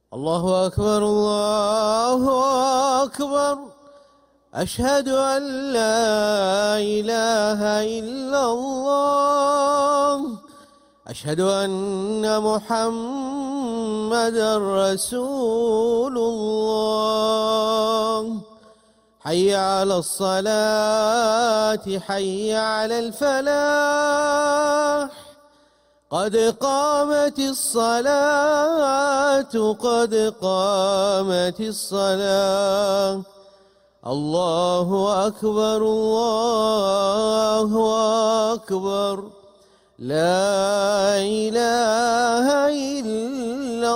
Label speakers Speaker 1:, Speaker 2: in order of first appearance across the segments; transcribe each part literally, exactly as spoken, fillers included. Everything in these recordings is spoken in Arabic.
Speaker 1: الله أكبر الله أكبر. أشهد أن لا إله إلا الله. أشهد أن محمدًا رسول الله. حي على الصلاة حي على الفلاح. قد قامت الصلاة قد قامت الصلاة. الله أكبر الله أكبر. لا إله إلا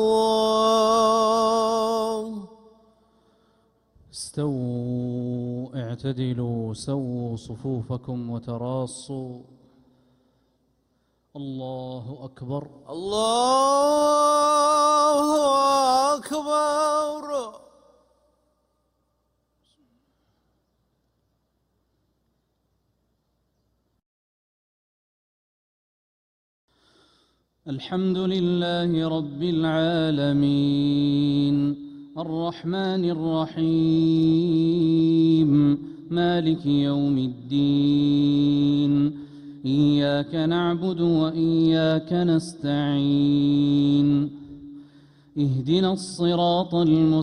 Speaker 1: الله.
Speaker 2: استووا اعتدلوا سووا صفوفكم وتراصوا. الله أكبر
Speaker 1: الله أكبر.
Speaker 2: الحمد لله رب العالمين الرحمن الرحيم مالك يوم الدين. إياك نعبد وإياك نستعين. اهدنا الصراط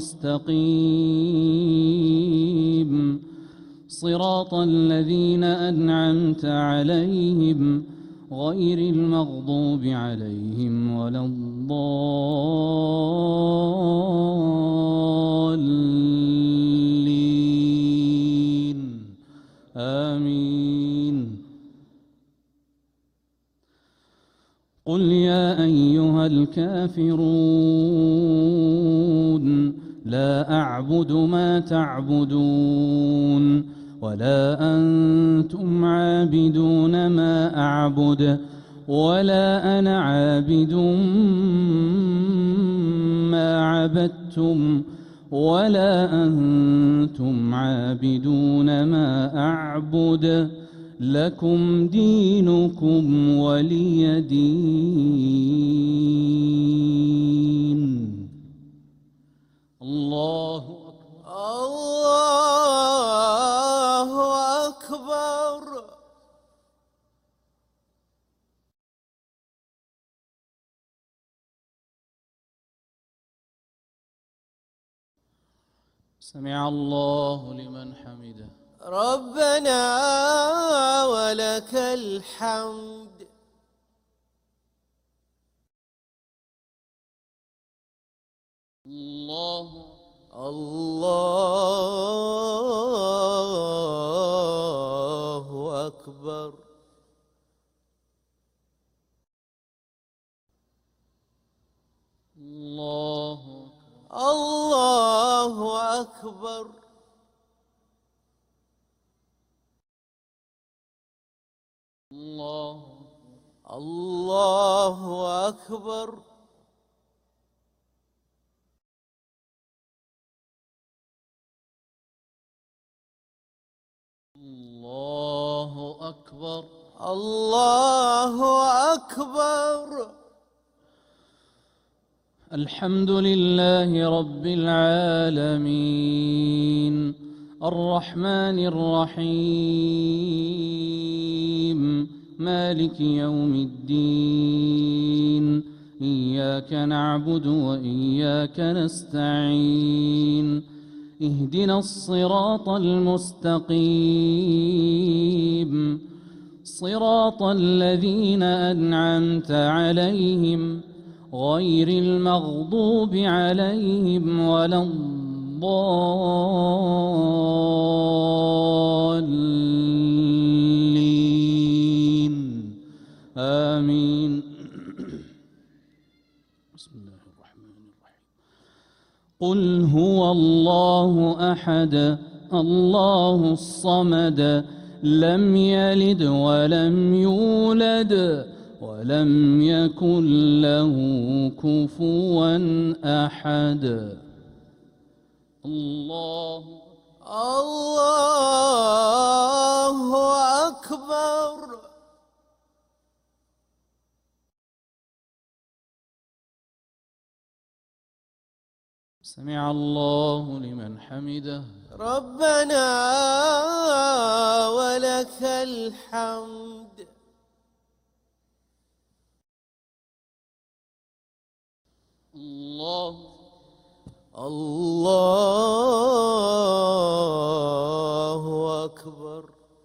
Speaker 2: المستقيم صراط الذين أنعمت عليهم غير المغضوب عليهم ولا الضالين آمين. قل يا أيها الكافرون لا أعبد ما تعبدون ولا أنتم عابدون ما أعبد ولا أنا عابد ما عبدتم ولا أنتم عابدون ما أعبد. لكم دينكم ولي دين. الله
Speaker 1: الله أكبر.
Speaker 2: سمع الله لمن حمده.
Speaker 1: ربنا ولك الحمد.
Speaker 2: الله
Speaker 1: الله أكبر.
Speaker 2: الله
Speaker 1: الله أكبر.
Speaker 2: الله
Speaker 1: الله أكبر.
Speaker 2: الله أكبر.
Speaker 1: الله أكبر.
Speaker 2: الحمد لله رب العالمين الرحمن الرحيم مالك يوم الدين. إياك نعبد وإياك نستعين. اهدنا الصراط المستقيم صراط الذين أنعمت عليهم غير المغضوب عليهم ولا الضالين آمين. بسم الله الرحمن الرحيم. قل هو الله أحد الله الصمد لم يلد ولم يولد ولم يكن له كفوا أحد. الله
Speaker 1: الله أكبر.
Speaker 2: سمع الله لمن حمده.
Speaker 1: ربنا ولك الحمد.
Speaker 2: الله
Speaker 1: الله أكبر.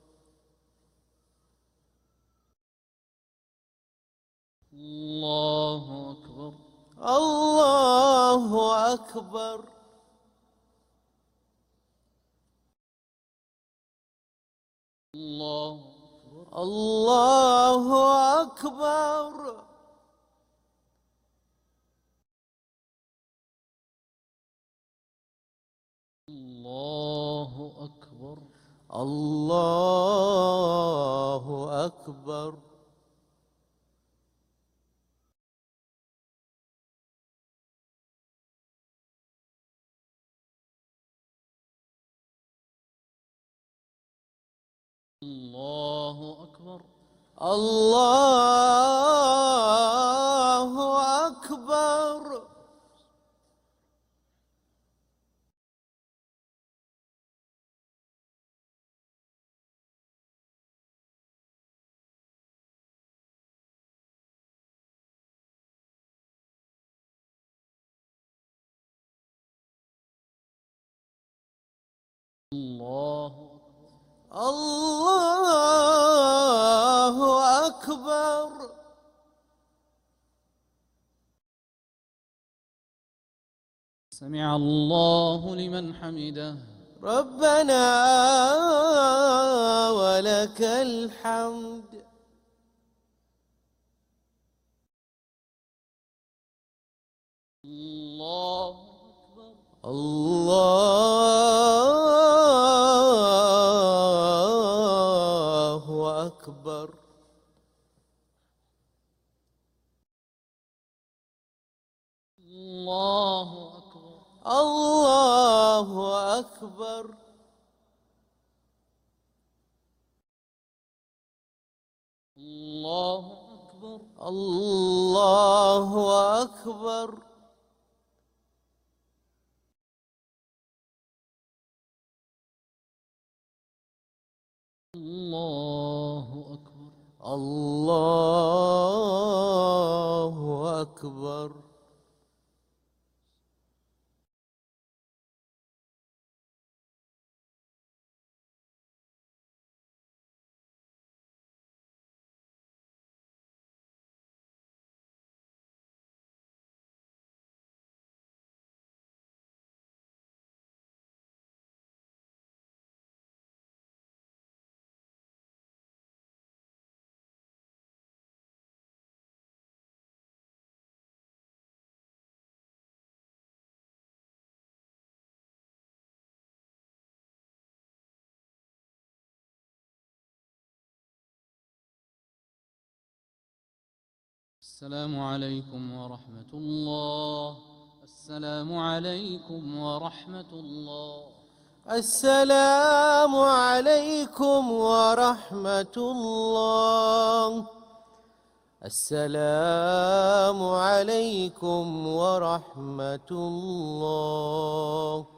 Speaker 2: الله أكبر.
Speaker 1: الله أكبر.
Speaker 2: الله
Speaker 1: الله أكبر.
Speaker 2: الله أكبر.
Speaker 1: الله أكبر.
Speaker 2: الله أكبر.
Speaker 1: الله أكبر.
Speaker 2: الله
Speaker 1: الله أكبر.
Speaker 2: سمع الله لمن حمده.
Speaker 1: ربنا ولك الحمد.
Speaker 2: الله أكبر.
Speaker 1: الله أكبر.
Speaker 2: الله أكبر.
Speaker 1: الله أكبر.
Speaker 2: الله أكبر.
Speaker 1: الله أكبر.
Speaker 2: الله أكبر.
Speaker 1: الله أكبر.
Speaker 2: السلام عليكم ورحمة الله. السلام عليكم ورحمة الله.
Speaker 1: السلام عليكم ورحمة الله. السلام عليكم ورحمة الله.